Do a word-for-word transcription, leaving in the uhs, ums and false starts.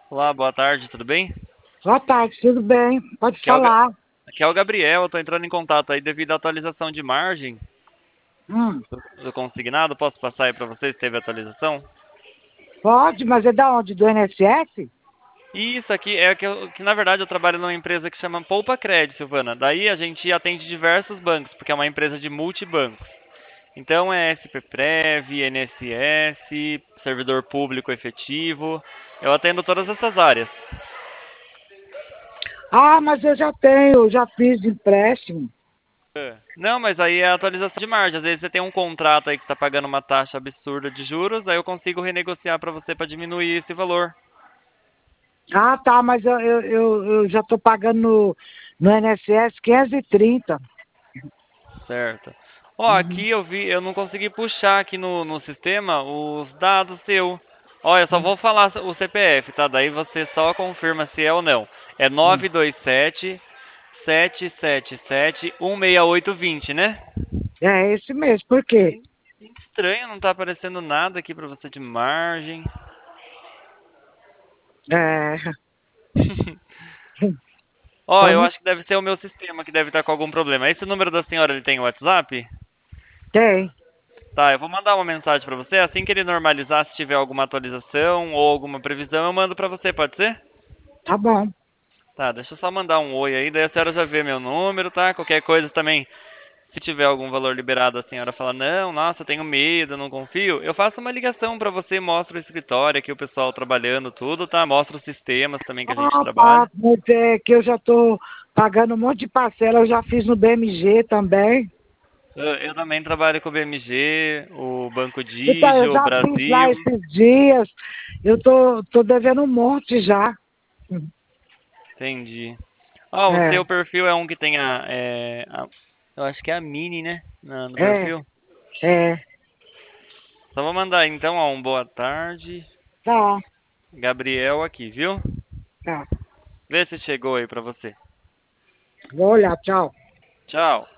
Olá, boa tarde, tudo bem? Boa tarde, tudo bem? Pode Aqui é o, Ga- falar. aqui é o Gabriel, eu tô entrando em contato aí devido à atualização de margem Hum, do, do consignado. Posso passar aí para vocês se teve atualização? pode, mas é da onde? Do I N S S? E isso aqui é que, eu- que na verdade eu trabalho numa empresa que chama Poupa Cred, Silvana. Daí a gente atende diversos bancos, porque é uma empresa de multibancos. Então é S P Prev, I N S S, servidor público efetivo. Eu atendo todas essas áreas. Ah, mas eu já tenho, já fiz empréstimo. É. Não, mas aí é a atualização de margem. Às vezes você tem um contrato aí que está pagando uma taxa absurda de juros, aí eu consigo renegociar para você para diminuir esse valor. Ah, tá, mas eu, eu, eu, eu já estou pagando no, no I N S S quinhentos e trinta. Certo. Ó, Uhum, aqui eu vi, eu não consegui puxar aqui no, no sistema os dados seu. Ó, eu só uhum, vou falar o C P F, tá? Daí você só confirma se é ou não. É uhum. nove dois sete, sete sete sete, um seis oito dois zero, né? É esse mesmo, por quê? Estranho, não tá aparecendo nada aqui pra você de margem. É, Ó, então eu não acho que deve ser o meu sistema que deve estar com algum problema. Esse número da senhora, ele tem WhatsApp? tem. Tá, eu vou mandar uma mensagem pra você. Assim que ele normalizar, se tiver alguma atualização ou alguma previsão, eu mando pra você, pode ser? Tá bom. Tá, deixa eu só mandar um oi aí, daí a senhora já vê meu número, tá? Qualquer coisa também, se tiver algum valor liberado, a senhora fala, não, nossa, eu tenho medo, não confio. Eu faço uma ligação pra você, mostro o escritório aqui, o pessoal trabalhando tudo, tá? Mostro os sistemas também que a gente Ah, trabalha. tá, mas é que eu já estou pagando um monte de parcela, eu já fiz no B M G também. Eu, eu também trabalho com o B M G, o Banco Então, eu Digio, o já fiz lá Brasil. esses dias. Eu tô, tô devendo um monte já. Entendi. Ó, o É, seu perfil é um que tem a, é, a- eu acho que é a Mini, né? Na- no é, perfil. é. Só vou mandar então, ó, um boa tarde. Tá, Gabriel aqui, viu? tá. Vê se chegou aí pra você. Vou olhar, tchau. Tchau.